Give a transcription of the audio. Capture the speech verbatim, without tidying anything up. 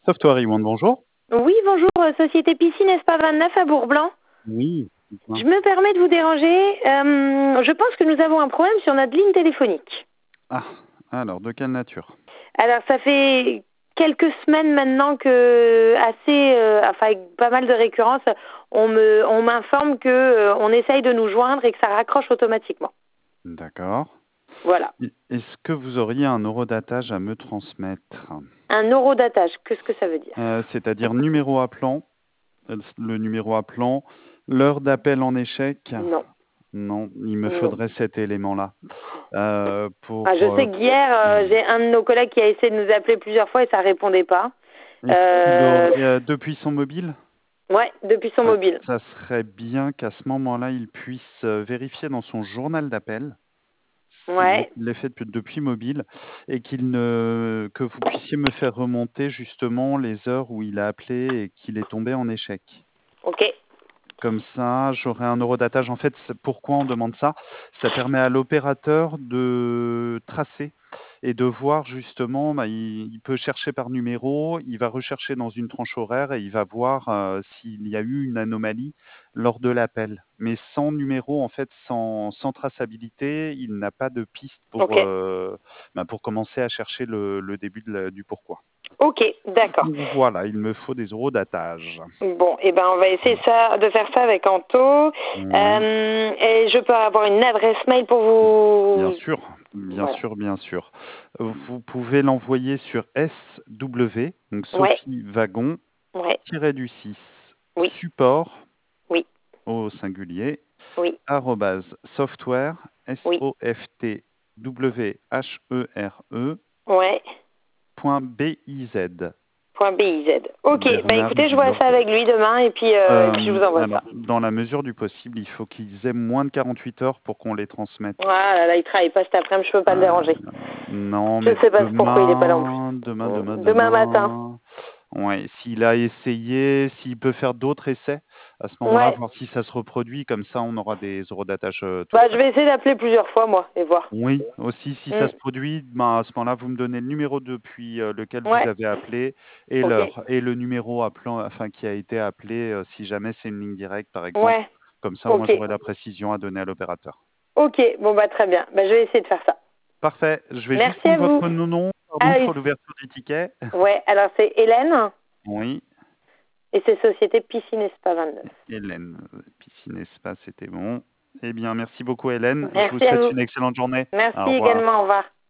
Software One, bonjour. Oui, bonjour, euh, Société Piscine Espa vingt-neuf à Bourg-Blanc. Oui, dites-moi. Je me permets de vous déranger. Euh, je pense que nous avons un problème sur notre ligne téléphonique. Ah, alors, de quelle nature? Alors, ça fait quelques semaines maintenant que, assez, euh, enfin, avec pas mal de récurrence, on me, on m'informe que euh, on essaye de nous joindre et que ça raccroche automatiquement. D'accord. Voilà. Et Est-ce que vous auriez un eurodatage à me transmettre? Un eurodatage, qu'est-ce que ça veut dire? Euh, C'est-à-dire numéro appelant, euh, le numéro appelant, l'heure d'appel en échec? Non, Non, il me non. faudrait cet élément-là. Euh, Ah, je pour, euh, sais qu'hier, euh, j'ai un de nos collègues qui a essayé de nous appeler plusieurs fois et ça répondait pas. Est-ce qu'il Euh, aurait, euh, depuis son mobile? ouais, depuis son Ouais, mobile. ça serait bien qu'à ce moment-là, il puisse euh, vérifier dans son journal d'appel. C'est bien Ouais, qu'il l'ait fait depuis depuis mobile et qu'il ne que vous puissiez me faire remonter justement les heures où il a appelé et qu'il est tombé en échec. ok, Comme ça, j'aurai un eurodatage. En fait, c'est pourquoi on demande ça? Ça permet à l'opérateur de tracer et de voir justement, bah, il il peut chercher par numéro, il va rechercher dans une tranche horaire et il va voir, heu, s'il y a eu une anomalie lors de l'appel. Mais sans numéro, en fait, sans sans traçabilité, il n'a pas de piste pour, ok, heu, bah, pour commencer à chercher le le début de la du pourquoi. ok, d'accord. Donc voilà, il me faut des eurodatages. Bon, et ben on va essayer ça, de faire ça avec Anto. Euh, Oui. et je peux avoir une adresse mail pour Bien vous. sûr, bien Voilà. sûr, bien sûr. Vous pouvez l'envoyer sur S W, donc Ouais, Sophie Wagon, ouais, tiré du six, oui, support oui, au singulier, oui, arrobase software, oui, S-O-F-T-W-H-E-R-E, ouais. point B-I-Z. Point B I Z. Ok, bah Bernard écoutez, je vois Villot. ça avec lui demain et puis, euh, et puis je Euh, vous envoie alors, ça. dans la mesure du possible, il faut qu'ils aient moins de quarante-huit heures pour qu'on les transmette. Ah là là, il travaille pas cet après-midi, je peux pas le Euh, déranger. non, Je mais sais pas pourquoi il est pas là non plus. demain, demain, demain, Mm, Demain matin. demain. Ouais, s'il a essayé, s'il peut faire d'autres essais, à ce moment-là, Ouais. voir si ça se reproduit, comme ça on aura des eurodatage euh, tout Bah je frais. vais essayer d'appeler plusieurs fois moi et voir. Oui, aussi si ça Mm. se produit, ben, à ce moment-là, vous me donnez le numéro depuis euh, lequel vous Ouais. avez appelé et Ok. l'heure et le numéro appelant, enfin qui a été appelé, euh, si jamais c'est une ligne directe, par exemple. Ouais. Comme ça, moi, Ok. j'aurai la précision à donner à l'opérateur. Ok. Bon bah très bien. Bah je vais essayer de faire ça. Parfait. Je vais juste Merci prendre à vous. votre nom, pardon, Ah pour oui. l'ouverture du ticket. Ouais. Alors c'est Hélène Oui. et c'est Société Piscine Espa vingt-neuf. Hélène, euh, piscine espace, c'était bon. Eh bien, merci beaucoup Hélène. Je vous Merci à souhaite vous. une excellente journée. Merci Au revoir. également. Au revoir.